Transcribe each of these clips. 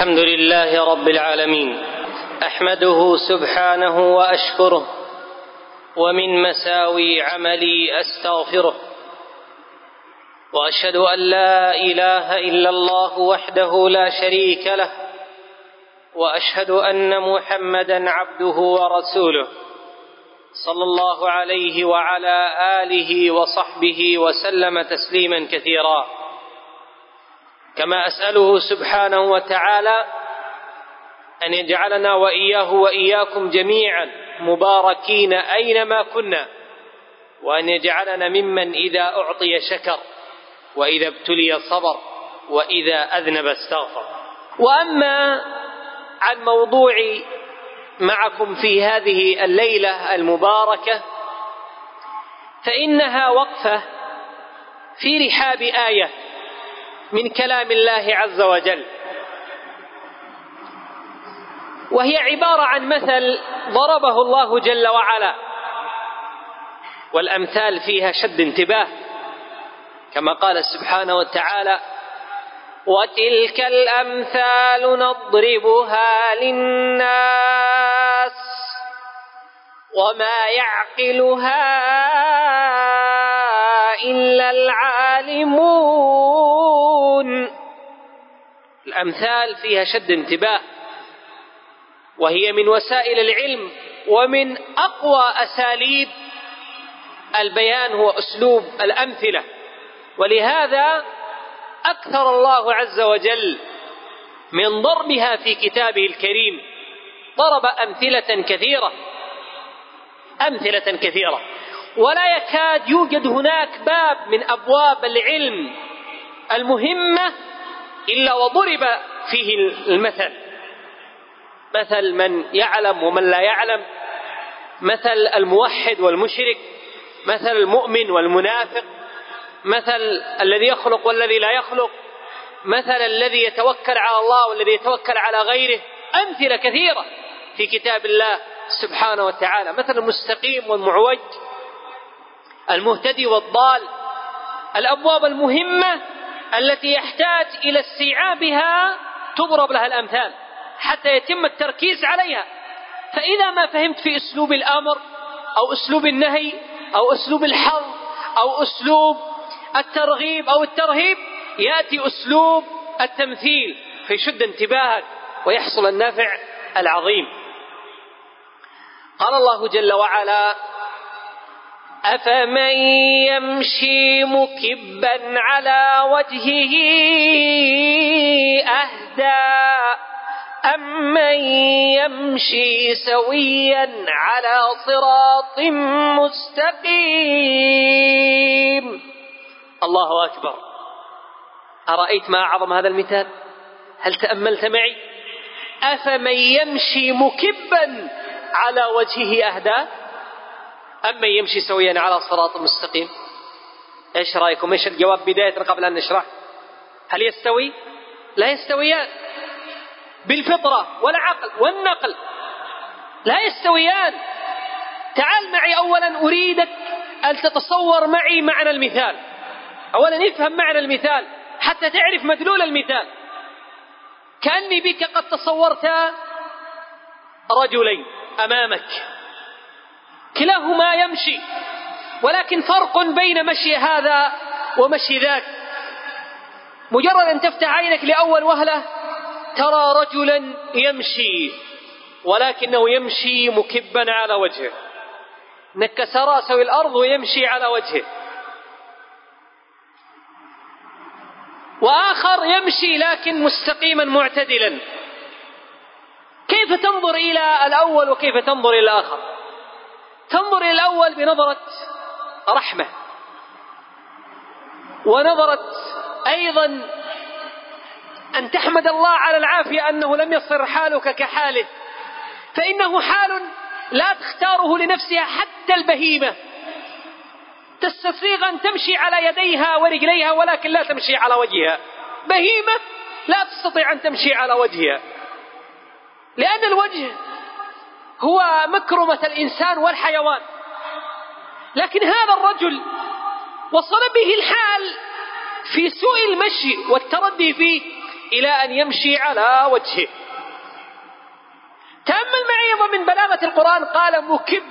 الحمد لله رب العالمين، أحمده سبحانه وأشكره، ومن مساوي عملي أستغفره، وأشهد أن لا إله إلا الله وحده لا شريك له، وأشهد أن محمدًا عبده ورسوله صلى الله عليه وعلى آله وصحبه وسلم تسليمًا كثيرًا. كما أسأله سبحانه وتعالى أن يجعلنا وإياه وإياكم جميعا مباركين أينما كنا، وأن يجعلنا ممن إذا أعطي شكر، وإذا ابتلي صبر، وإذا أذنب استغفر. وأما عن موضوعي معكم في هذه الليلة المباركة، فإنها وقفة في رحاب آية من كلام الله عز وجل، وهي عبارة عن مثل ضربه الله جل وعلا، والأمثال فيها شد انتباه، كما قال سبحانه وتعالى: وتلك الأمثال نضربها للناس وما يعقلها إلا العالمون. الأمثال فيها شد انتباه، وهي من وسائل العلم، ومن أقوى أساليب البيان هو أسلوب الأمثلة، ولهذا أكثر الله عز وجل من ضربها في كتابه الكريم. ضرب أمثلة كثيرة، ولا يكاد يوجد هناك باب من أبواب العلم المهمة إلا وضرب فيه المثل، مثل من يعلم ومن لا يعلم، مثل الموحد والمشرك، مثل المؤمن والمنافق، مثل الذي يخلق والذي لا يخلق، مثل الذي يتوكل على الله والذي يتوكل على غيره. أمثلة كثيرة في كتاب الله سبحانه وتعالى، مثل المستقيم والمعوج، المهتدي والضال. الأبواب المهمة التي يحتاج إلى استيعابها تضرب لها الأمثال حتى يتم التركيز عليها. فإذا ما فهمت في أسلوب الأمر أو أسلوب النهي أو أسلوب الحظ أو أسلوب الترغيب أو الترهيب، يأتي أسلوب التمثيل فيشد انتباهك ويحصل النافع العظيم. قال الله جل وعلا: أفمن يمشي مكبا على وجهه أهدى أمن يمشي سويا على صراط مستقيم. الله أكبر. أرأيت ما أعظم هذا المثال؟ هل تأملت معي؟ أفمن يمشي مكبا على وجهه أهدى أمن يمشي سويا على صراط مستقيم. إيش رأيكم؟ إيش الجواب بداية قبل أن نشرح؟ هل يستوي؟ لا يستويان بالفطرة والعقل والنقل، لا يستويان. تعال معي أولا، أريدك أن تتصور معي معنى المثال. أولا افهم معنى المثال حتى تعرف مدلول المثال. كأني بك قد تصورت رجلين أمامك، كلاهما يمشي، ولكن فرق بين مشي هذا ومشي ذاك. مجرد أن تفتح عينك لأول وهلة ترى رجلا يمشي، ولكنه يمشي مكبا على وجهه، نكس رأسه الأرض ويمشي على وجهه. وآخر يمشي لكن مستقيما معتدلا. كيف تنظر إلى الأول وكيف تنظر إلى الآخر؟ تنظر إلى الأول بنظرة رحمة، ونظرة أيضا أن تحمد الله على العافية أنه لم يصر حالك كحاله، فإنه حال لا تختاره لنفسها حتى البهيمة. تستطيع أن تمشي على يديها ورجليها ولكن لا تمشي على وجهها. بهيمة لا تستطيع أن تمشي على وجهها، لأن الوجه هو مكرمة الإنسان والحيوان. لكن هذا الرجل وصل به الحال في سوء المشي والتردي فيه إلى أن يمشي على وجهه. تأمل معي أيضا من بلاغة القرآن، قال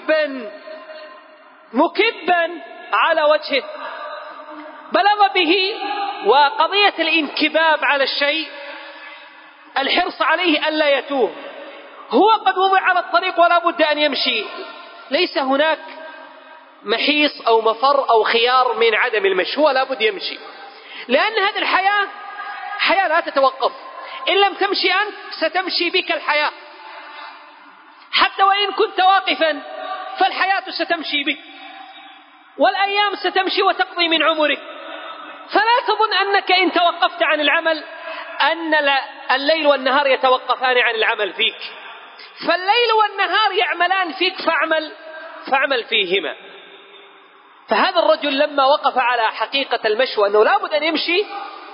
مكبا على وجهه، بلغ به. وقضية الانكباب على الشيء، الحرص عليه ألا يتوه. هو قد وضع على الطريق ولا بد أن يمشي، ليس هناك محيص أو مفر أو خيار من عدم المشي، هو لا بد يمشي، لأن هذه الحياة حياة لا تتوقف. إن لم تمشي أنت ستمشي بك الحياة، حتى وإن كنت واقفا فالحياة ستمشي بك، والأيام ستمشي وتقضي من عمرك. فلا تظن أنك إن توقفت عن العمل أن الليل والنهار يتوقفان عن العمل فيك، فالليل والنهار يعملان فيك، فاعمل فيهما. فهذا الرجل لما وقف على حقيقة المشي وأنه لا بد أن يمشي،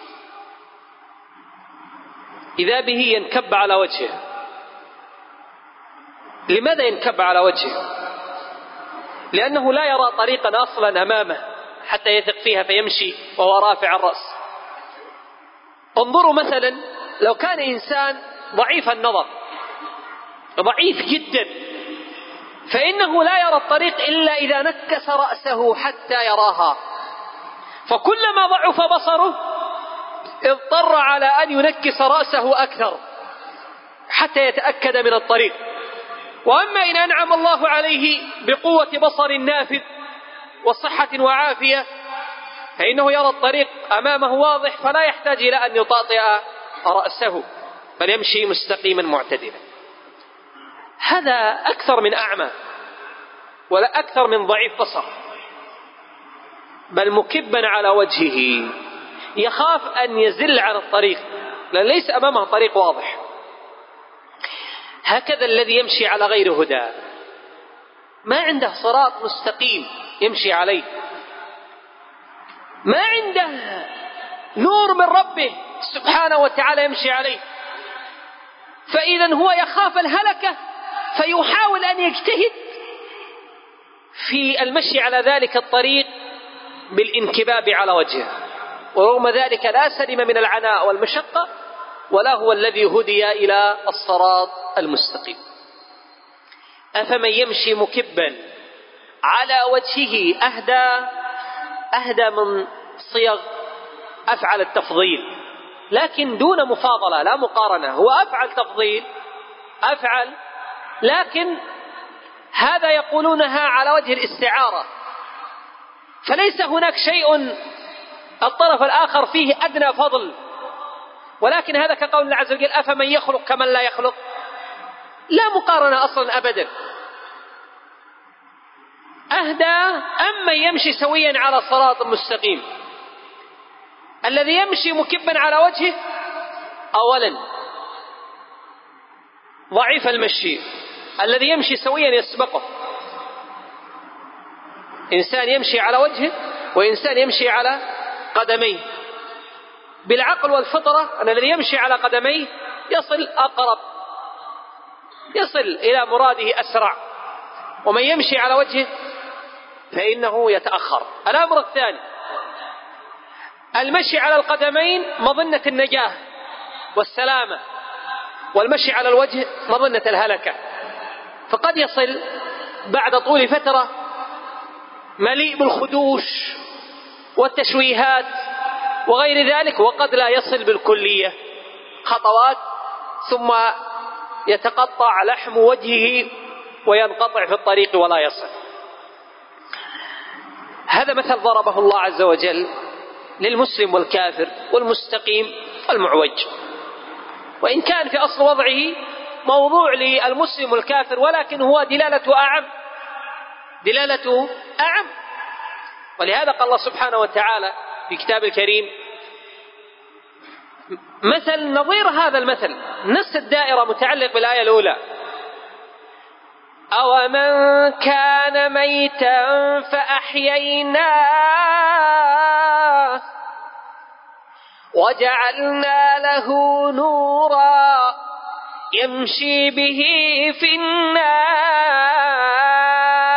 إذا به ينكب على وجهه. لماذا ينكب على وجهه؟ لأنه لا يرى طريقا أصلا أمامه حتى يثق فيها فيمشي وهو رافع الرأس. انظروا مثلا لو كان إنسان ضعيف النظر، ضعيف جدا، فإنه لا يرى الطريق إلا إذا نكس رأسه حتى يراها، فكلما ضعف بصره اضطر على أن ينكس رأسه أكثر حتى يتأكد من الطريق. وأما إن أنعم الله عليه بقوة بصر نافذ وصحة وعافية فإنه يرى الطريق أمامه واضح، فلا يحتاج إلى أن يطاطئ رأسه، بل يمشي مستقيما معتدلا. هذا أكثر من أعمى ولا أكثر من ضعيف بصر، بل مكبا على وجهه، يخاف أن يزل عن الطريق لأن ليس أمامه طريق واضح. هكذا الذي يمشي على غير هدى، ما عنده صراط مستقيم يمشي عليه، ما عنده نور من ربه سبحانه وتعالى يمشي عليه، فإذا هو يخاف الهلكة فيحاول أن يجتهد في المشي على ذلك الطريق بالانكباب على وجهه، ورغم ذلك لا سلم من العناء والمشقة ولا هو الذي هدي إلى الصراط المستقيم. أفمن يمشي مكبا على وجهه أهدى من صيغ أفعل التفضيل، لكن دون مفاضلة لا مقارنة. هو أفعل تفضيل أفعل، لكن هذا يقولونها على وجه الاستعارة، فليس هناك شيء الطرف الآخر فيه أدنى فضل، ولكن هذا كقول الله عز وجل أفمن يخلق كمن لا يخلق، لا مقارنة أصلا أبدا. أهدى أم يمشي سويا على صراط مستقيم. الذي يمشي مكبا على وجهه أولا ضعيف المشي، الذي يمشي سويا يسبقه، إنسان يمشي على وجهه وإنسان يمشي على قدميه. بالعقل والفطرة أن الذي يمشي على قدميه يصل أقرب، يصل إلى مراده أسرع، ومن يمشي على وجهه فإنه يتأخر. الأمر الثاني المشي على القدمين مظنة النجاة والسلامة، والمشي على الوجه مظنة الهلكة، فقد يصل بعد طول فترة مليء بالخدوش والتشويهات وغير ذلك، وقد لا يصل بالكلية، خطوات ثم يتقطع لحم وجهه وينقطع في الطريق ولا يصل. هذا مثل ضربه الله عز وجل للمسلم والكافر والمستقيم والمعوج، وإن كان في أصل وضعه موضوع للمسلم والكافر، ولكن هو دلالته أعم. ولهذا قال الله سبحانه وتعالى في كتاب الكريم مثل نظير هذا المثل، نفس الدائرة متعلق بالآية الأولى: أومن كان ميتا فأحييناه وجعلنا له نورا يمشي به في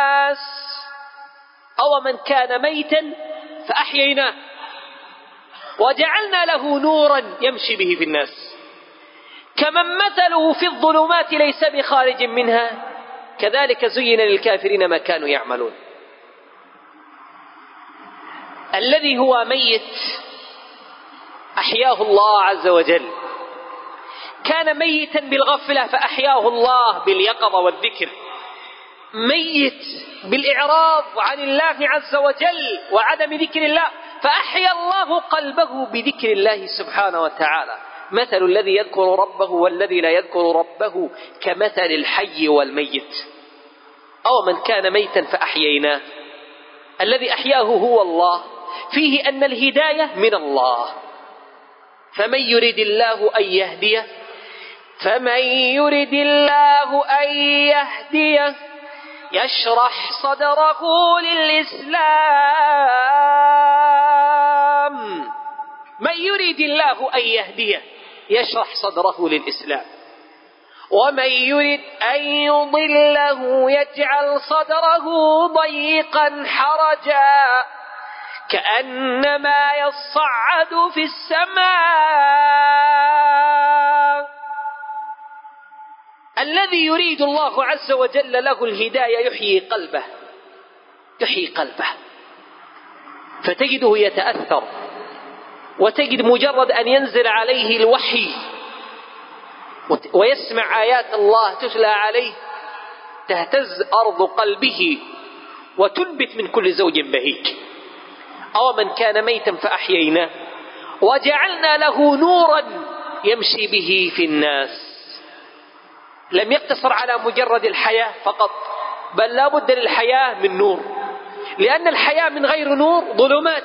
الناس. أومن كان ميتا فأحييناه، وجعلنا له نورا يمشي به في الناس كمن مثله في الظلمات ليس بخارج منها كذلك زين للكافرين ما كانوا يعملون. الذي هو ميت أحياه الله عز وجل، كان ميتا بالغفلة فأحياه الله باليقظة والذكر، ميت بالإعراض عن الله عز وجل وعدم ذكر الله فأحيا الله قلبه بذكر الله سبحانه وتعالى. مثل الذي يذكر ربه والذي لا يذكر ربه كمثل الحي والميت. أو من كان ميتا فأحييناه، الذي أحياه هو الله، فيه أن الهداية من الله. فمن يرد الله أن يهديه يشرح صدره للإسلام. من يريد الله أن يهديه يشرح صدره للإسلام، ومن يريد أن يضله يجعل صدره ضيقا حرجا كأنما يصعد في السماء. الذي يريد الله عز وجل له الهداية يحيي قلبه فتجده يتأثر، وتجد مجرد أن ينزل عليه الوحي ويسمع آيات الله تتلى عليه تهتز أرض قلبه وتنبت من كل زوج بهيج. أو من كان ميتا فأحييناه وجعلنا له نورا يمشي به في الناس. لم يقتصر على مجرد الحياة فقط، بل لا بد للحياة من نور، لأن الحياة من غير نور ظلمات.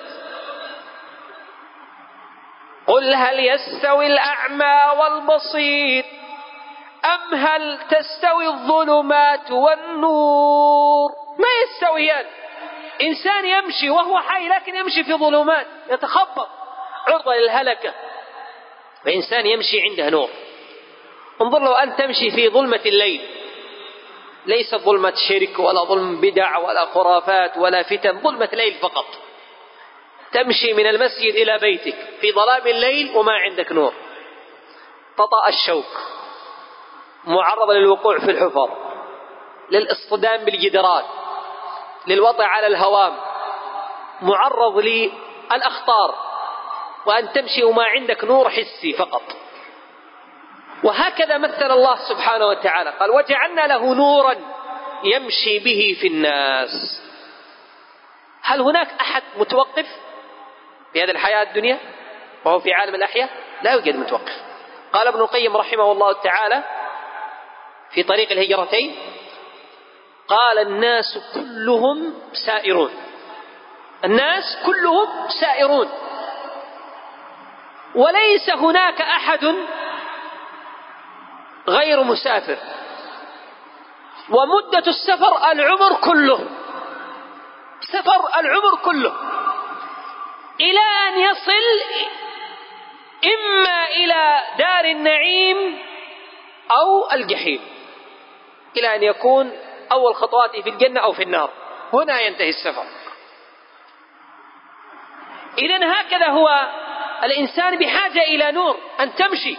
قل هل يستوي الأعمى والبصير أم هل تستوي الظلمات والنور؟ ما يستويان. إنسان يمشي وهو حي لكن يمشي في ظلمات يتخبط عرضة للهلكة، وإنسان يمشي عنده نور. انظر لو أن تمشي في ظلمة الليل، ليس ظلمة شرك ولا ظلم بدع ولا خرافات ولا فتن، ظلمة ليل فقط، تمشي من المسجد إلى بيتك في ظلام الليل وما عندك نور، تطأ الشوك، معرض للوقوع في الحفر، للاصطدام بالجدران، للوضع على الهوام، معرض للأخطار، وأن تمشي وما عندك نور حسي فقط. وهكذا مثل الله سبحانه وتعالى، قال وجعلنا له نورا يمشي به في الناس. هل هناك أحد متوقف في هذه الحياة الدنيا وهو في عالم الأحياء؟ لا يوجد متوقف. قال ابن القيم رحمه الله تعالى في طريق الهجرتين، قال الناس كلهم سائرون، الناس كلهم سائرون، وليس هناك أحد غير مسافر، ومدة السفر العمر كله، سفر العمر كله، إلى أن يصل إما إلى دار النعيم أو الجحيم، إلى أن يكون أول خطواته في الجنة أو في النار، هنا ينتهي السفر. إذن هكذا هو الإنسان بحاجة إلى نور، أن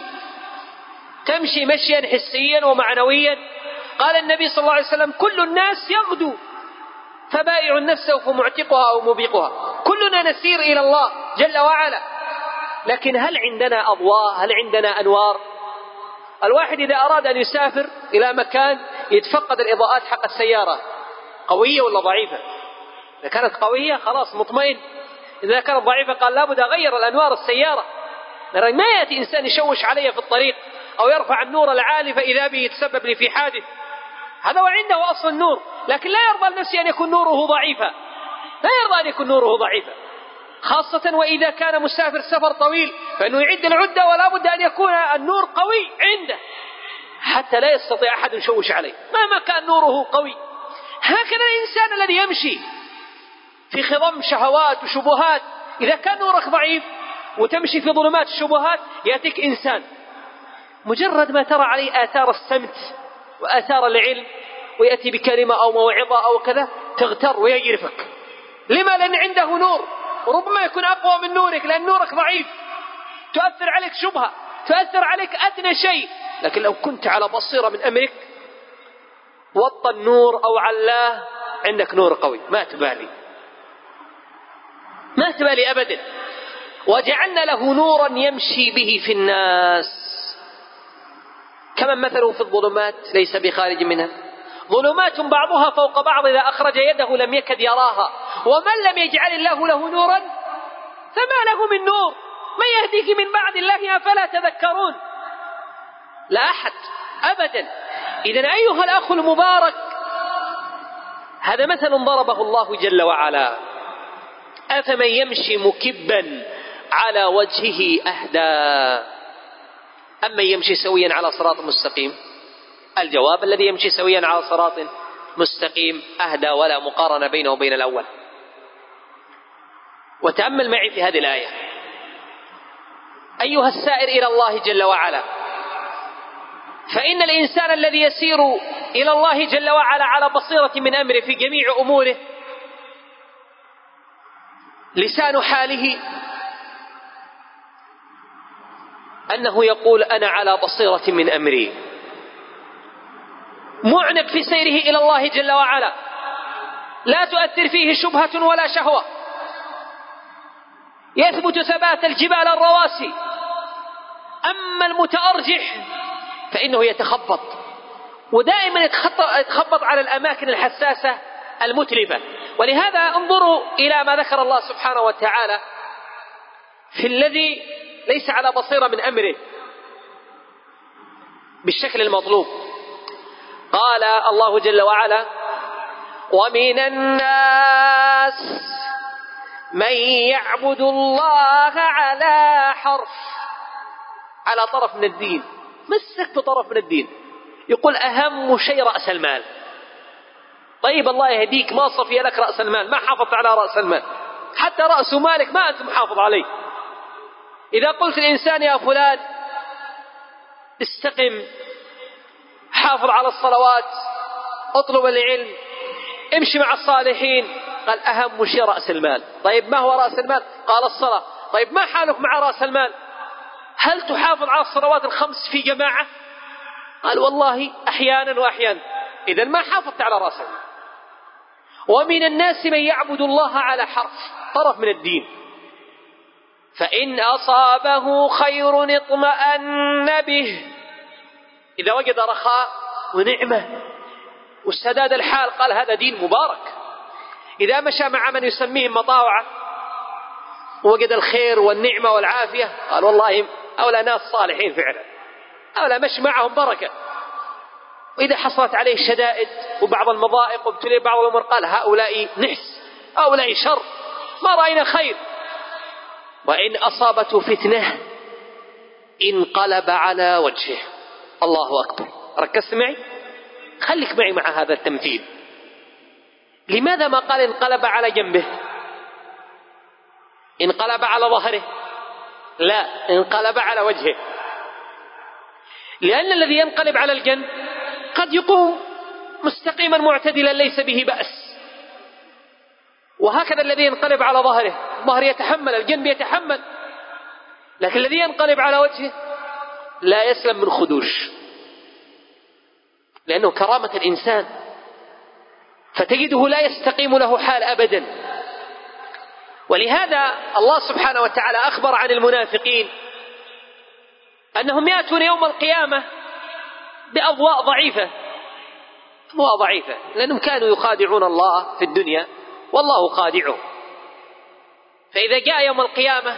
تمشي مشيا حسيا ومعنويا. قال النبي صلى الله عليه وسلم كل الناس يغدو فبائع نفسه فمعتقها أو مبيقها، كلنا نسير إلى الله جل وعلا، لكن هل عندنا أضواء؟ هل عندنا أنوار؟ الواحد إذا أراد أن يسافر إلى مكان يتفقد الإضاءات حق السيارة، قوية ولا ضعيفة؟ إذا كانت قوية خلاص مطمئن، إذا كانت ضعيفة قال لابد أغير الأنوار السيارة. ما يأتي إنسان يشوش علي في الطريق أو يرفع النور العالي فإذا به يتسبب لي في حادث، هذا وعنده أصل النور، لكن لا يرضى لنفسه أن يكون نوره ضعيفا، لا يرضى أن يكون نوره ضعيفا، خاصة وإذا كان مسافر سفر طويل فإنه يعد العدة، ولا بد أن يكون النور قوي عنده حتى لا يستطيع أحد يشوش عليه مهما كان نوره قوي. هكذا الإنسان الذي يمشي في خضم شهوات وشبهات، إذا كان نورك ضعيف وتمشي في ظلمات الشبهات يأتيك إنسان مجرد ما ترى عليه آثار السمت وآثار العلم ويأتي بكلمة أو موعظة أو كذا تغتر ويجرفك. لما؟ لأن عنده نور، وربما يكون أقوى من نورك، لأن نورك ضعيف، تؤثر عليك شبهة، تؤثر عليك أدنى شيء. لكن لو كنت على بصيرة من أمرك، وطى النور أو علاه، عندك نور قوي، ما تبالي، ما تبالي أبدا. وجعلنا له نورا يمشي به في الناس، كمن مثله في الظلمات ليس بخارج منها، ظلمات بعضها فوق بعض إذا أخرج يده لم يكد يراها. ومن لم يجعل الله له نورا فما له من نور، من يهديك من بعد الله أفلا تذكرون؟ لا أحد أبدا. إذن أيها الأخ المبارك، هذا مثل ضربه الله جل وعلا: أفمن يمشي مكبا على وجهه أهدى أمن يمشي سويا على صراط مستقيم؟ الجواب: الذي يمشي سويا على صراط مستقيم أهدى، ولا مقارنة بينه وبين الأول. وتأمل معي في هذه الآية أيها السائر إلى الله جل وعلا، فإن الإنسان الذي يسير إلى الله جل وعلا على بصيرة من أمره في جميع أموره، لسان حاله أنه يقول: أنا على بصيرة من أمري، معنق في سيره إلى الله جل وعلا، لا تؤثر فيه شبهة ولا شهوة، يثبت ثبات الجبال الرواسي. أما المتأرجح فإنه يتخبط، ودائما يتخبط على الأماكن الحساسة المتلفة. ولهذا انظروا إلى ما ذكر الله سبحانه وتعالى في الذي ليس على بصيرة من أمره بالشكل المطلوب. قال الله جل وعلا: ومن الناس من يعبد الله على حرف، على طرف من الدين، مسك بطرف من الدين، يقول أهم شيء رأس المال. طيب الله يهديك، ما صفي لك رأس المال، ما حافظت على رأس المال، حتى رأس مالك ما أنت محافظ عليه. إذا قلت الإنسان: يا فلان استقم، حافظ على الصلوات، اطلب العلم، امشي مع الصالحين، قال: أهم شيء رأس المال. طيب ما هو رأس المال؟ قال: الصلاة. طيب ما حالك مع رأس المال؟ هل تحافظ على الصلوات الخمس في جماعة؟ قال: والله أحيانا وأحيانا. إذن ما حافظت على رأس المال. ومن الناس من يعبد الله على حرف، طرف من الدين، فإن أصابه خير اطمأن به، إذا وجد رخاء ونعمة واستداد الحال قال: هذا دين مبارك. إذا مشى مع من يسميهم مطاوعة ووجد الخير والنعمة والعافية قال: والله أولى ناس صالحين فعلا، أولى مش معهم بركة. وإذا حصلت عليه شدائد وبعض المضائق وابتلي بعض الأمور قال: هؤلاء نحس، هؤلاء شر، ما رأينا خير. وإن أصابته فتنة انقلب على وجهه. الله أكبر. ركزت معي؟ خليك معي مع هذا التمثيل. لماذا ما قال انقلب على جنبه؟ انقلب على ظهره؟ لا، انقلب على وجهه. لأن الذي ينقلب على الجنب قد يقوم مستقيما معتدلا ليس به بأس، وهكذا الذي ينقلب على ظهره، الظهر يتحمل، الجنب يتحمل. لكن الذي ينقلب على وجهه لا يسلم من خدوش، لأنه كرامة الإنسان، فتجده لا يستقيم له حال أبدا. ولهذا الله سبحانه وتعالى أخبر عن المنافقين أنهم يأتون يوم القيامة بأضواء ضعيفة، أضواء ضعيفة، لأنهم كانوا يخادعون الله في الدنيا والله خادعهم. فإذا جاء يوم القيامة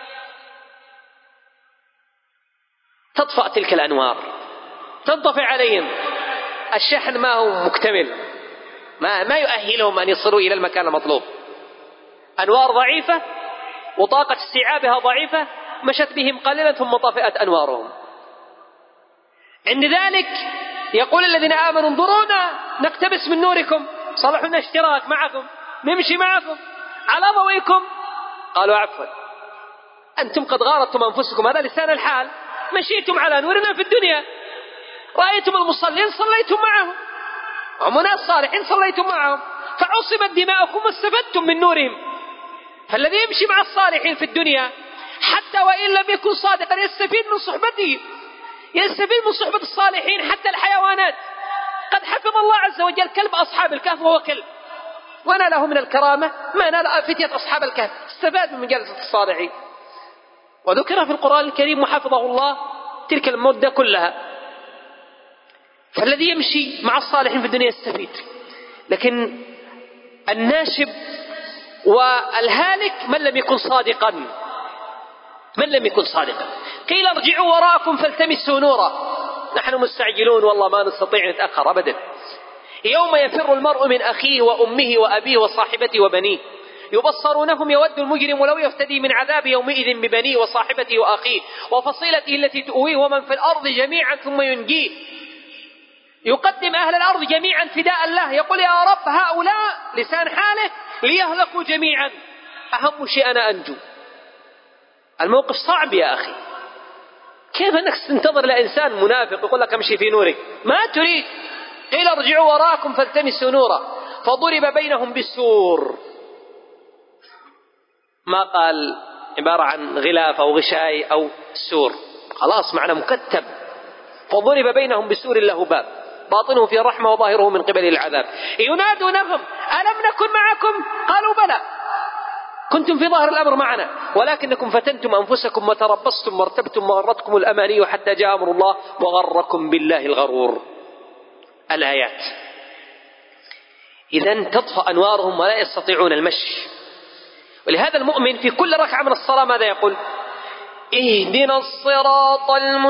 تطفأ تلك الأنوار، تنطفئ عليهم، الشحن ما هو مكتمل، ما يؤهلهم أن يصلوا إلى المكان المطلوب. أنوار ضعيفة وطاقة استيعابها ضعيفة، مشت بهم قليلا ثم طفئت أنوارهم. عند ذلك يقول الذين آمنوا: انظرونا نقتبس من نوركم، صلحوا لنا اشتراك معكم، نمشي معكم على ضوئكم. قالوا: عفوا، أنتم قد غارتم أنفسكم، هذا لسان الحال، مشيتم على نورنا في الدنيا، رأيتم المصلين صليتم معهم، هم ناس صالحين صليتم معهم، فعصبت دماؤكم واستفدتم من نورهم. فالذي يمشي مع الصالحين في الدنيا حتى وإن لم يكن صادقا يستفيد من صحبته، يستفيد من صحبة الصالحين. حتى الحيوانات، قد حفظ الله عز وجل كلب أصحاب الكهف وهو كلب، وناله من الكرامة ما نال فتية أصحاب الكهف، استفاد من مجالسة الصالحين. وذكر في القرآن الكريم وحفظه الله تلك المدة كلها. فالذي يمشي مع الصالحين في الدنيا يستفيد. لكن الناشب والهالك من لم يكن صادقا، من لم يكن صادقا. قيل ارجعوا وراءكم فالتمسوا نورا، نحن مستعجلون والله ما نستطيع نتأخر أبدا. يوم يفر المرء من أخيه وأمه وأبيه وصاحبته وبنيه يبصرونهم يود المجرم لو يفتدي من عذاب يومئذ ببنيه وصاحبته وأخيه وفصيلته التي تؤويه ومن في الأرض جميعا ثم ينجيه. يقدم أهل الأرض جميعا فداء الله، يقول يا رب هؤلاء لسان حاله ليهلكوا جميعا، أهم شيء أنا أنجو. الموقف صعب يا أخي. كيف أنك تنتظر لإنسان منافق يقول لك امشي في نورك؟ ما تريد. قيل ارجعوا وراءكم فالتمسوا نورا فضرب بينهم بالسور. ما قال عبارة عن غلاف أو غشاي أو سور، خلاص معنى مكتب. فضرب بينهم بسور له باب باطنه فيه الرحمة وظاهره من قبل العذاب. ينادونهم ألم نكن معكم؟ قالوا بلى كنتم في ظاهر الأمر معنا ولكنكم فتنتم أنفسكم وتربصتم وارتبتم وغرتكم الأماني حتى جاء أمر الله وغركم بالله الغرور. الآيات. إذن تطفأ أنوارهم ولا يستطيعون المشي. ولهذا المؤمن في كل ركعة من الصلاة ماذا يقول؟ اهدنا الصراط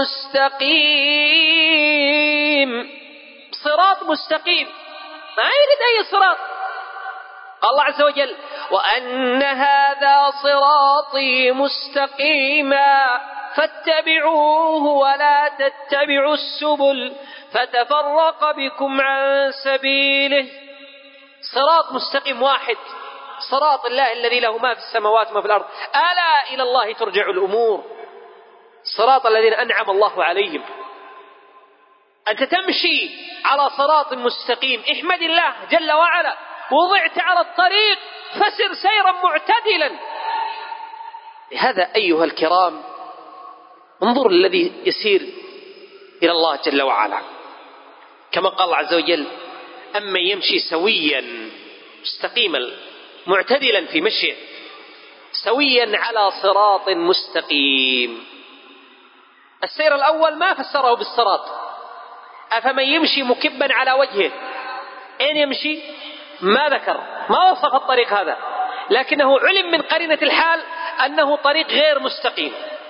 المستقيم. صراط مستقيم، ما يريد أي صراط. قال الله عز وجل وأن هذا صراطي مستقيما فاتبعوه ولا تتبعوا السبل فتفرق بكم عن سبيله. صراط مستقيم واحد، صراط الله الذي له ما في السماوات وما في الأرض، ألا إلى الله ترجع الأمور. صراط الذين أنعم الله عليهم. أنت تمشي على صراط مستقيم، احمد الله جل وعلا. وضعت على الطريق فسر سيرا معتدلا. لهذا أيها الكرام انظر الذي يسير إلى الله جل وعلا، كما قال الله عز وجل أمن يمشي سويا مستقيما معتدلا في مشيه سويا على صراط مستقيم. السير الأول ما فسره بالصراط. أفمن يمشي مكبا على وجهه، أين يمشي؟ ما ذكر، ما وصف الطريق هذا، لكنه علم من قرينة الحال أنه طريق غير مستقيم،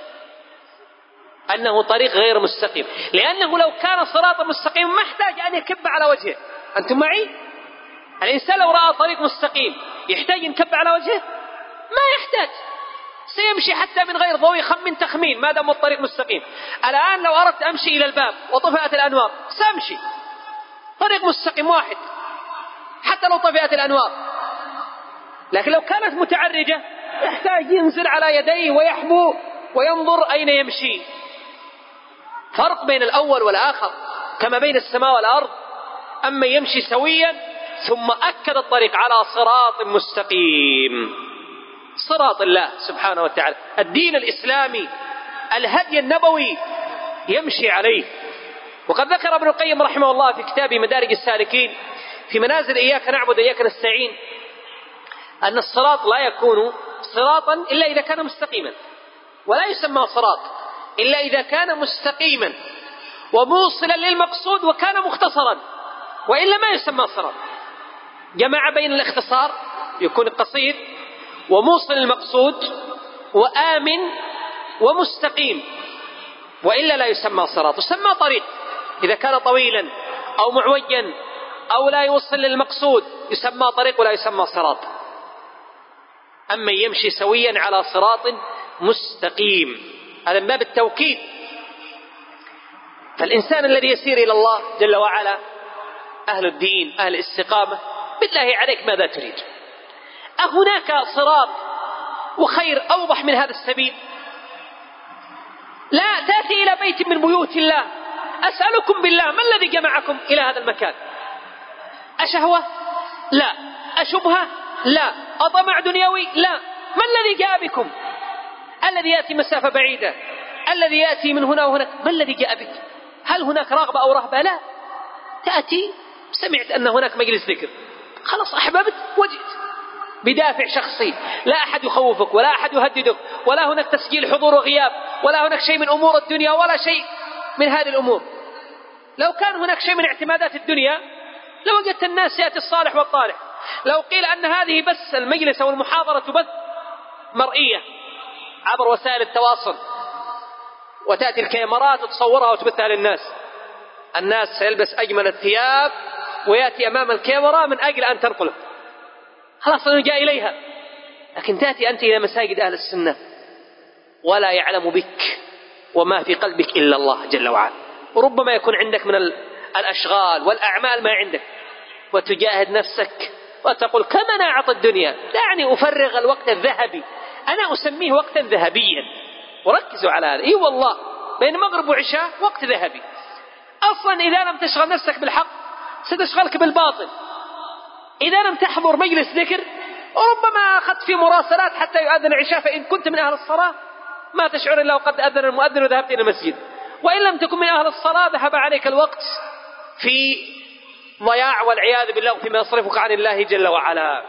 أنه طريق غير مستقيم. لأنه لو كان صراطا مستقيما ما احتاج أن يكب على وجهه. أنتم معي؟ الإنسان لو رأى طريق مستقيم يحتاج ينكب على وجهه؟ ما يحتاج، سيمشي حتى من غير ضوء يخمن تخمين ما دام الطريق مستقيم. الآن لو أردت أمشي إلى الباب وطفأت الأنوار سأمشي، طريق مستقيم واحد حتى لو طفأت الأنوار. لكن لو كانت متعرجة يحتاج ينزل على يديه ويحبو وينظر أين يمشي. فرق بين الأول والآخر كما بين السماء والأرض. أما يمشي سويا ثم أكد الطريق على صراط مستقيم، صراط الله سبحانه وتعالى، الدين الإسلامي، الهدي النبوي يمشي عليه. وقد ذكر ابن القيم رحمه الله في كتاب مدارج السالكين في منازل إياك نعبد وإياك نستعين أن الصراط لا يكون صراطا إلا إذا كان مستقيما، ولا يسمى صراط إلا إذا كان مستقيما وموصلا للمقصود وكان مختصرا، وإلا ما يسمى صراط. جمع بين الاختصار يكون قصير وموصل للمقصود وآمن ومستقيم، وإلا لا يسمى صراط. يسمى طريق إذا كان طويلا أو معوجا أو لا يوصل للمقصود يسمى طريق ولا يسمى صراط. أما يمشي سويا على صراط مستقيم، هذا من باب التوكيد. فالإنسان الذي يسير إلى الله جل وعلا أهل الدين أهل الاستقامة، بالله عليك ماذا تريد؟ أهناك صراط وخير أوضح من هذا السبيل؟ لا تأتي إلى بيت من بيوت الله، أسألكم بالله ما الذي جمعكم إلى هذا المكان؟ أشهوة؟ لا. أشبهة؟ لا. أطمع دنيوي؟ لا. ما الذي جاء بكم؟ الذي يأتي مسافة بعيدة، الذي يأتي من هنا وهناك، ما الذي جاء بك؟ هل هناك رغبة أو رهبة؟ لا، تأتي سمعت أن هناك مجلس ذكر، خلاص أحببت وجئت بدافع شخصي، لا أحد يخوفك ولا أحد يهددك، ولا هناك تسجيل حضور وغياب، ولا هناك شيء من أمور الدنيا ولا شيء من هذه الأمور. لو كان هناك شيء من اعتمادات الدنيا لوجدت الناس يأتي الصالح والطالح. لو قيل أن هذه بس المجلس أو المحاضرة تبث مرئية عبر وسائل التواصل، وتأتي الكاميرات وتصورها وتبثها للناس، الناس سيلبس أجمل الثياب ويأتي أمام الكاميرا من أجل أن تنقله، خلاص أنه جاء إليها. لكن تأتي أنت إلى مساجد أهل السنة ولا يعلم بك وما في قلبك إلا الله جل وعلا، وربما يكون عندك من الأشغال والأعمال ما عندك، وتجاهد نفسك وتقول كما نعط الدنيا، دعني أفرغ الوقت الذهبي، أنا أسميه وقتا ذهبيا. وركزوا على هذا، إيه والله بين مغرب وعشاء وقت ذهبي. أصلا إذا لم تشغل نفسك بالحق ستشغلك بالباطل. إذا لم تحضر مجلس ذكر وربما أخذت في مراسلات حتى يؤذن العشاء، فإن كنت من أهل الصلاة ما تشعر إلا وقد أذن المؤذن وذهبت إلى المسجد، وإن لم تكن من أهل الصلاة ذهب عليك الوقت في ضياع والعياذ بالله فيما يصرفك عن الله جل وعلا.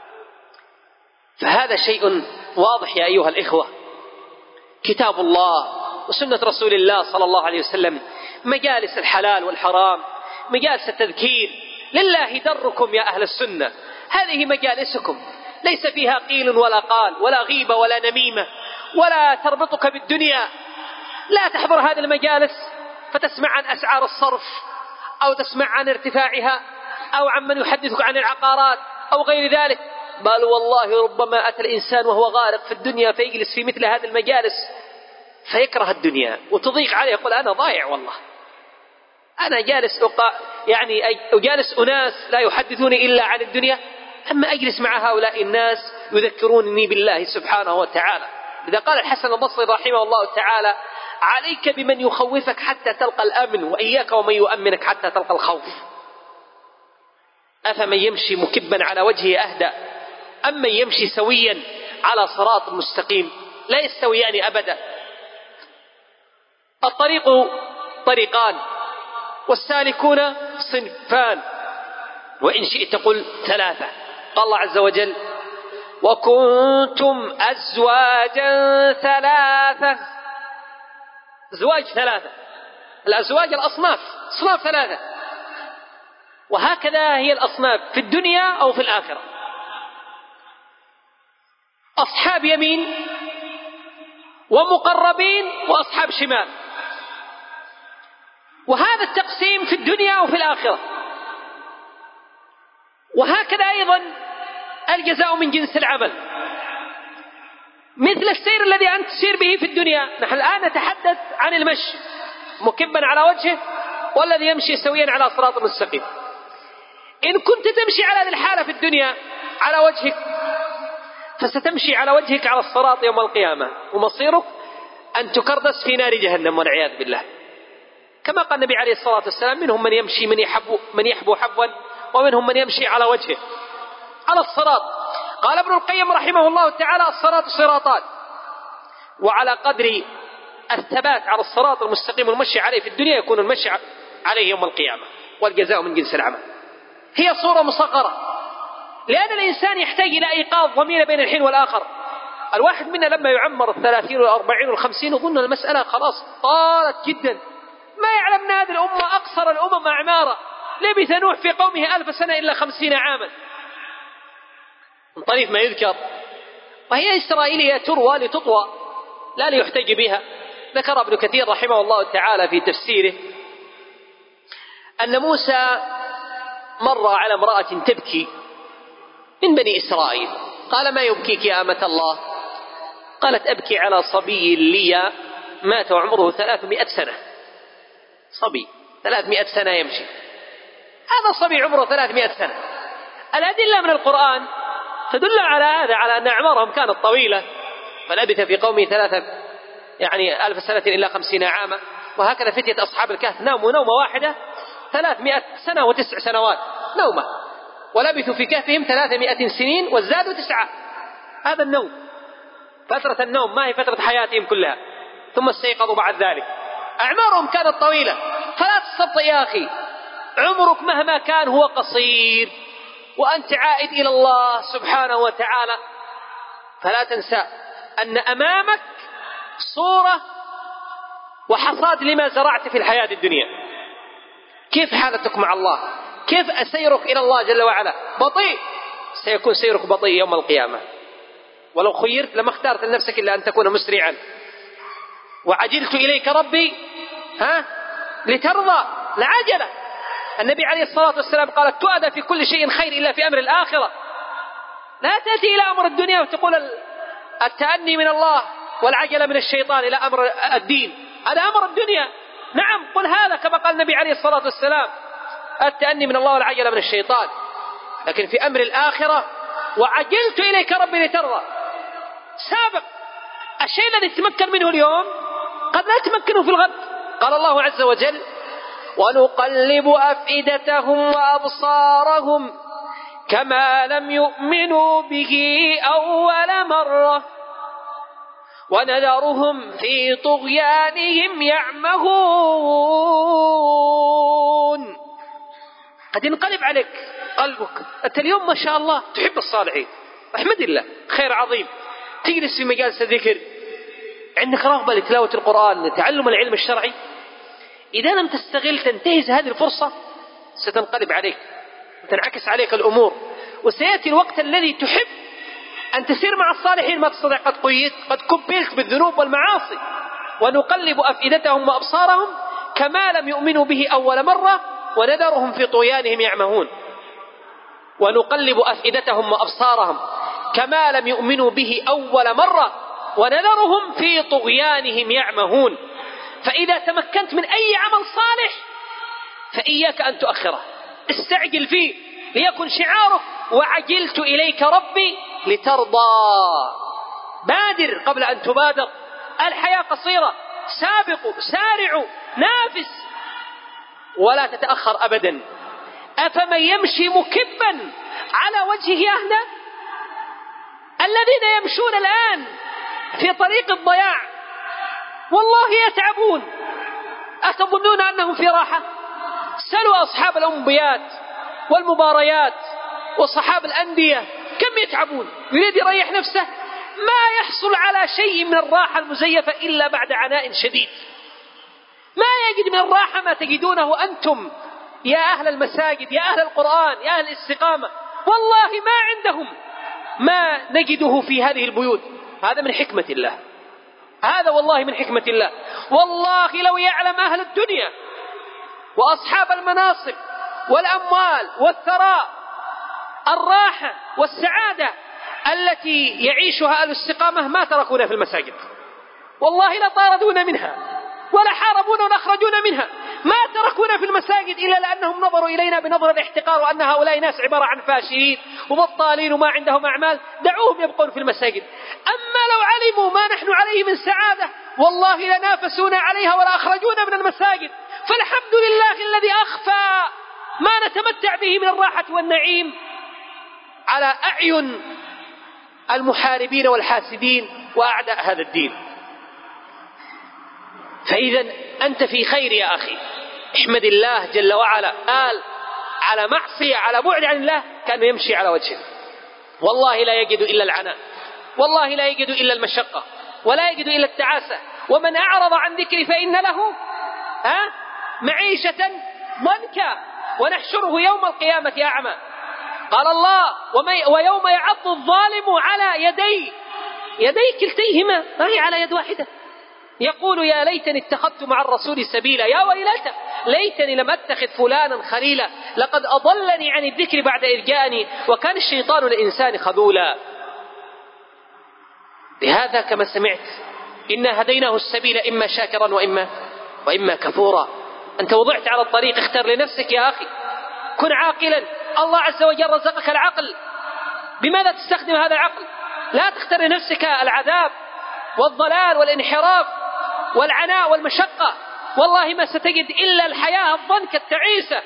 فهذا شيء واضح يا أيها الإخوة، كتاب الله وسنة رسول الله صلى الله عليه وسلم، مجالس الحلال والحرام، مجالس التذكير، لله دركم يا أهل السنة، هذه مجالسكم ليس فيها قيل ولا قال ولا غيبة ولا نميمة ولا تربطك بالدنيا. لا تحضر هذه المجالس فتسمع عن أسعار الصرف أو تسمع عن ارتفاعها أو عن من يحدثك عن العقارات أو غير ذلك، بل والله ربما أتى الإنسان وهو غارق في الدنيا فيجلس في مثل هذه المجالس فيكره الدنيا وتضيق عليه، يقول أنا ضايع والله، أنا جالس أجالس أناس لا يحدثوني إلا عن الدنيا، أما أجلس مع هؤلاء الناس يذكرونني بالله سبحانه وتعالى. إذا قال الحسن البصري رحمه الله تعالى عليك بمن يخوفك حتى تلقى الأمن، وإياك ومن يؤمنك حتى تلقى الخوف. أفمن يمشي مكبا على وجهه أهدى أم من يمشي سويا على صراط مستقيم؟ لا يستويان أبدا. الطريق طريقان والسالكون صنفان، وإن شئت قل ثلاثة. قال الله عز وجل وكنتم أزواجا ثلاثة، أزواج ثلاثة، الأزواج الأصناف، أصناف ثلاثة، وهكذا هي الأصناف في الدنيا أو في الآخرة، أصحاب يمين ومقربين وأصحاب شمال، وهذا التقسيم في الدنيا وفي الآخرة. وهكذا أيضا الجزاء من جنس العمل، مثل السير الذي أنت تسير به في الدنيا. نحن الآن نتحدث عن المشي مكبا على وجهه والذي يمشي سويا على صراط مستقيم. إن كنت تمشي على هذه الحالة في الدنيا على وجهك فستمشي على وجهك على الصراط يوم القيامة، ومصيرك أن تكردس في نار جهنم والعياذ بالله. كما قال النبي عليه الصلاة والسلام منهم من يمشي من يحبو حبوا ومنهم من يمشي على وجهه على الصراط. قال ابن القيم رحمه الله تعالى الصراط صراطان، وعلى قدر الثبات على الصراط المستقيم والمشي عليه في الدنيا يكون المشي عليه يوم القيامة، والجزاء من جنس العمل. هي صورة مصغرة، لأن الإنسان يحتاج إلى إيقاظ ضمير بين الحين والآخر. الواحد منا لما يعمر 30 و40 و50 يظن المسألة خلاص طالت جدا، ما يعلم أن هذه الأمة أقصر الأمم أعمارا، لبث نوح في قومه 1000 سنة إلا 50 عاما، من طريف ما يذكر. وهي إسرائيلية تروى لتطوى لا ليحتج بها. ذكر ابن كثير رحمه الله تعالى في تفسيره أن موسى مر على امرأة تبكي من بني إسرائيل، قال ما يبكيك يا أمة الله؟ قالت أبكي على صبي لي مات وعمره 300 سنة. صبي 300 سنة يمشي، هذا صبي عمره 300 سنة. الأدلة من القرآن تدل على هذا، على أن أعمارهم كانت طويلة، فلبث في قومه 1000 سنة إلا 50 عاما. وهكذا فتية أصحاب الكهف ناموا نومة واحدة 300 سنة و9 سنوات نومة، ولبثوا في كهفهم 300 سنين وازدادوا 9. هذا النوم فترة النوم ما هي فترة حياتهم كلها، ثم استيقظوا بعد ذلك. أعمارهم كانت طويلة، فلا تستبطئ يا أخي. عمرك مهما كان هو قصير، وأنت عائد إلى الله سبحانه وتعالى، فلا تنسى أن أمامك صورة وحصاد لما زرعت في الحياة الدنيا. كيف حالتك مع الله؟ كيف سيرك إلى الله جل وعلا؟ بطيء، سيكون سيرك بطيء يوم القيامة. ولو خيرت لما اخترت لنفسك إلا أن تكون مسرعا. وعجلت إليك ربي لترضى، العجلة. النبي عليه الصلاة والسلام قال: تؤدى في كل شيء خير إلا في أمر الآخرة. لا تأتي إلى أمر الدنيا وتقول التأني من الله والعجلة من الشيطان إلى أمر الدين. هذا أمر الدنيا، نعم، قل هذا كما قال النبي عليه الصلاة والسلام: التأني من الله والعجلة من الشيطان. لكن في أمر الآخرة: وعجلت إليك ربي لترضى. سابق. الشيء الذي تمكن منه اليوم قد لا تمكنه في الغد. قال الله عز وجل: ونقلب أفئدتهم وأبصارهم كما لم يؤمنوا به أول مرة ونذرهم في طغيانهم يعمهون. قد ينقلب عليك قلبك. أنت اليوم ما شاء الله تحب الصالحين، احمد الله، خير عظيم. تجلس في مجالس الذكر، عندك رغبة لتلاوة القرآن، لتعلم العلم الشرعي. إذا لم تستغل تنتهز هذه الفرصة ستنقلب عليك وتنعكس عليك الأمور، وسيأتي الوقت الذي تحب أن تسير مع الصالحين ما تستطيع. قد قيدت، قد كبلت بالذنوب والمعاصي. ونقلب أفئدتهم وأبصارهم كما لم يؤمنوا به أول مرة ونذرهم في طغيانهم يعمهون. ونقلب أفئدتهم وأبصارهم كما لم يؤمنوا به أول مرة ونذرهم في طغيانهم يعمهون. فإذا تمكنت من أي عمل صالح فإياك أن تؤخره، استعجل فيه ليكن شعارك: وعجلت إليك ربي لترضى. بادر قبل أن تبادر. الحياة قصيرة، سابقوا، سارعوا، نافس، ولا تتأخر أبدا. أفمن يمشي مكبا على وجهه أهدى؟ الذين يمشون الآن في طريق الضياع والله يتعبون. أتظنون أنهم في راحة؟ سلوا أصحاب الأنبيات والمباريات وصحاب الأندية كم يتعبون، يريد يريح نفسه، ما يحصل على شيء من الراحة المزيفة إلا بعد عناء شديد. ما يجد من الراحة ما تجدونه أنتم يا أهل المساجد، يا أهل القرآن، يا أهل الاستقامة. والله ما عندهم ما نجده في هذه البيوت. هذا من حكمة الله، هذا والله من حكمة الله. والله لو يعلم أهل الدنيا وأصحاب المناصب والأموال والثراء الراحة والسعادة التي يعيشها أهل الاستقامة ما تركونا في المساجد، والله لطاردونا منها ولا حاربونا ونخرجونا منها. ما تركونا في المساجد إلا لأنهم نظروا إلينا بنظرة الاحتقار وأن هؤلاء ناس عبارة عن فاشلين وبطالين وما عندهم أعمال، دعوهم يبقون في المساجد. أما لو علموا ما نحن عليه من سعادة والله لنافسونا عليها ولا أخرجونا من المساجد. فالحمد لله الذي أخفى ما نتمتع به من الراحة والنعيم على أعين المحاربين والحاسدين وأعداء هذا الدين. فإذا أنت في خير يا أخي، احمد الله جل وعلا. قال على معصية، على بعد عن الله، كان يمشي على وجهه، والله لا يجد إلا العناء، والله لا يجد إلا المشقة، ولا يجد إلا التعاسة. ومن أعرض عن ذكري فإن له معيشة ضنكا ونحشره يوم القيامة أعمى. قال الله: ويوم يعض الظالم على يدي كلتيهما، ما هي على يد واحدة، يقول يا ليتني اتخذت مع الرسول سبيلا، يا ويلتى ليتني لم أتخذ فلانا خليلا، لقد أضلني عن الذكر بعد إذ جاءني وكان الشيطان للإنسان خذولا. لهذا كما سمعت إنا هديناه السبيل إما شاكرا وإما كفورا. أنت وضعت على الطريق، اختر لنفسك يا أخي، كن عاقلا. الله عز وجل رزقك العقل، بماذا تستخدم هذا العقل؟ لا تختر لنفسك العذاب والضلال والانحراف والعناء والمشقة، والله ما ستجد إلا الحياة الضنكة التعيسة.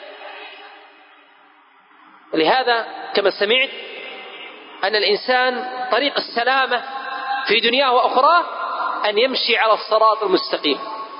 ولهذا كما سمعت أن الإنسان طريق السلامة في دنياه وأخراه أن يمشي على الصراط المستقيم.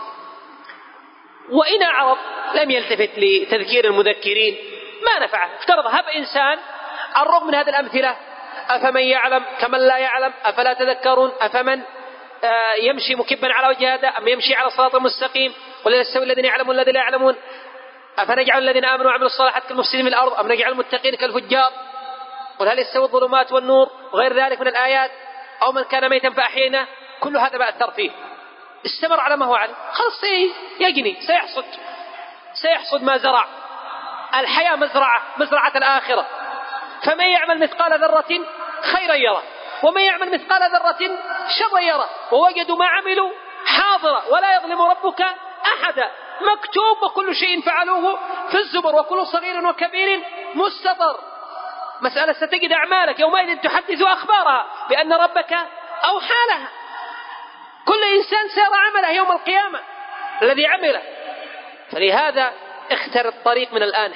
وإن أعرض لم يلتفت لتذكير المذكرين ما نفعه. افترض هب إنسان على الرغم من هذه الأمثلة: أفمن يعلم كمن لا يعلم أفلا تذكرون، أفمن يمشي مكبا على وجه هذا أم يمشي على الصراط المستقيم، ولا يستوي الذين يعلمون الذين لا يعلمون، أفنجعل الذين آمنوا وعملوا الصالحات كالمفسدين في الأرض أم نجعل المتقين كالفجار، قل هل يستوي الظلمات والنور وغير ذلك من الآيات، أو من كان ميتا فأحييناه. كل هذا ما أثر فيه، استمر على ما هو عليه، خلاص يجني سيحصد ما زرع. الحياة مزرعة الآخرة. فمن يعمل مثقال ذرة خيرا يره ومن يعمل مثقال ذرة شرا يره ووجدوا ما عملوا حاضرا ولا يظلم ربك أحدا. مكتوب وكل شيء فعلوه في الزبر وكل صغير وكبير مستطر. مسألة ستجد أعمالك يومئذ تحدث أخبارها بأن ربك أوحى لها. كل إنسان سار عمله يوم القيامة الذي عمله. فلهذا اختر الطريق من الآن.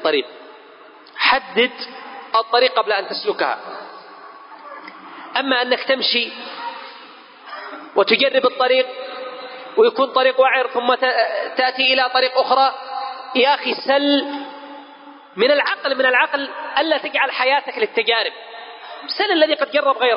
حدد الطريق قبل أن تسلكها. أما أنك تمشي وتجرب الطريق ويكون طريق وعر ثم تأتي إلى طريق أخرى، يا أخي سل من العقل ألا تجعل حياتك للتجارب. سل الذي قد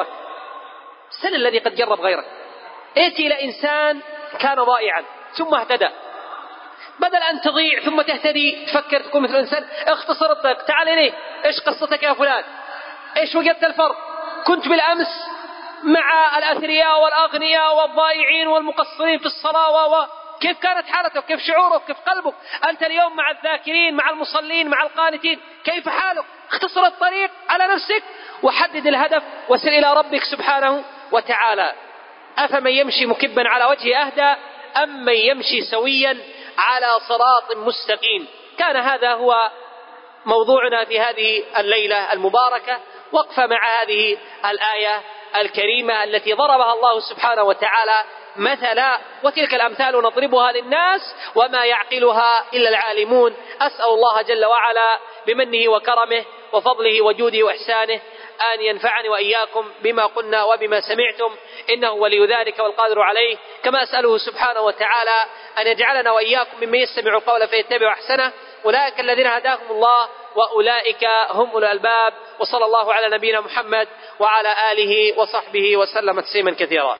جرب غيرك. ائتي إلى إنسان كان ضائعا ثم اهتدى، بدل أن تضيع ثم تهتدي تفكر تكون مثل الإنسان. اختصر الطريق، تعال إليه. إيش قصتك يا فلان؟ إيش وجدت الفرق؟ كنت بالأمس مع الأثرياء والأغنياء والضائعين والمقصرين في الصلاة، كيف كانت حالتك؟ كيف شعورك؟ كيف قلبك؟ أنت اليوم مع الذاكرين، مع المصلين، مع القانتين، كيف حالك؟ اختصر الطريق على نفسك وحدد الهدف وسل إلى ربك سبحانه وتعالى. أفمن يمشي مكبا على وجهه أهدى أم من يمشي سويا على صراط مستقيم. كان هذا هو موضوعنا في هذه الليلة المباركة، وقفة مع هذه الآية الكريمة التي ضربها الله سبحانه وتعالى مثلا، وتلك الأمثال نضربها للناس وما يعقلها إلا العالمون. أسأل الله جل وعلا بمنه وكرمه وفضله وجوده وإحسانه أن ينفعني وإياكم بما قلنا وبما سمعتم، إنه ولي ذلك والقادر عليه. كما أسأله سبحانه وتعالى أن يجعلنا وإياكم ممن يستمع القول فيتبع أحسنه. أولئك الذين هداهم الله وأولئك هم أولو الألباب. وصلى الله على نبينا محمد وعلى آله وصحبه وسلم تسليما كثيرا.